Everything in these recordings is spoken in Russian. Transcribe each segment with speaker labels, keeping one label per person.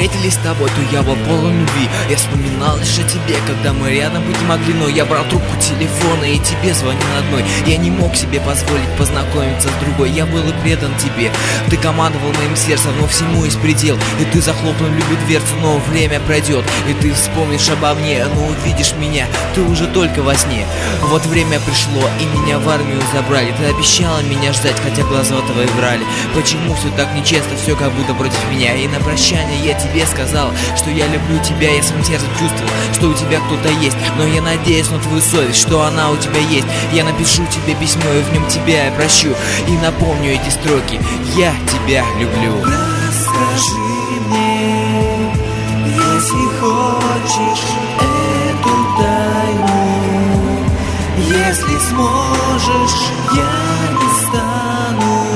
Speaker 1: встретились с тобой, то я был полон любви. Я вспоминал лишь о тебе, когда мы рядом быть не могли. Но я брал трубку телефона и тебе звонил одной. Я не мог себе позволить познакомиться с другой. Я был и предан тебе. Ты командовал моим сердцем, но всему есть предел. И ты захлопнул любви дверцу, но время пройдет. И ты вспомнишь обо мне, но увидишь меня ты уже только во сне. Вот время пришло, и меня в армию забрали. Ты обещала меня ждать, хотя глаза твои врали. Почему все так нечестно, все как будто против меня? И на прощание я тебе сказал, что я люблю тебя. Я своим сердцем чувствовал, что у тебя кто-то есть. Но я надеюсь на твою совесть, что она у тебя есть. Я напишу тебе письмо, и в нем тебя я прощу. И напомню эти строки: я тебя люблю.
Speaker 2: Расскажи мне, если хочешь, эту тайну. Если сможешь, я не стану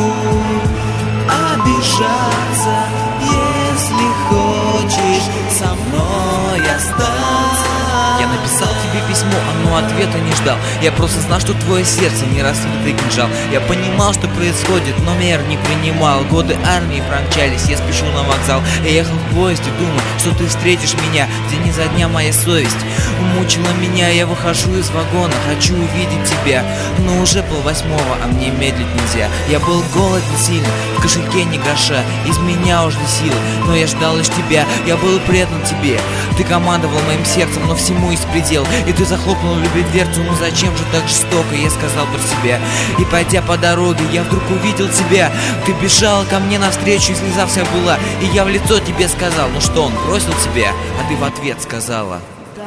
Speaker 2: обижаться. Если хочешь со мной остаться.
Speaker 1: Я написал тебе письмо, но ответа не ждал. Я просто знал, что твое сердце не раскрытый кинжал. Я понимал, что происходит, но мер не принимал. Годы армии промчались, я спешу на вокзал. Я ехал в поезде, думаю, что ты встретишь меня. День изо дня моя совесть мучила меня. Я выхожу из вагона, хочу увидеть тебя. Но уже пол-восьмого, а мне медлить нельзя. Я был голоден сильно, в кошельке ни гроша. Из меня ушли силы, но я ждал лишь тебя. Я был предан тебе. Ты командовал моим сердцем, но всему есть предел. И ты захлопнул любви дверцу, ну зачем же так жестоко? Я сказал про себя. И пойдя по дороге, я вдруг увидел тебя. Ты бежал ко мне навстречу, и слеза вся была. И я в лицо тебе сказал: ну что, он бросил тебя? А ты в ответ сказала:
Speaker 3: Да.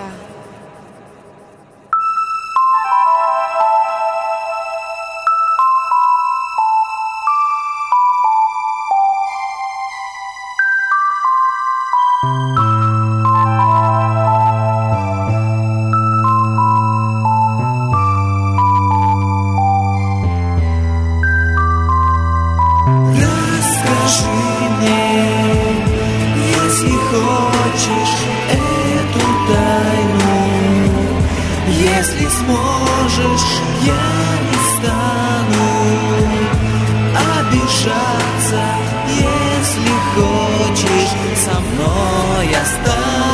Speaker 2: Расскажи мне, если хочешь, эту тайну. Если сможешь, я не стану обижаться. Если хочешь со мной остаться.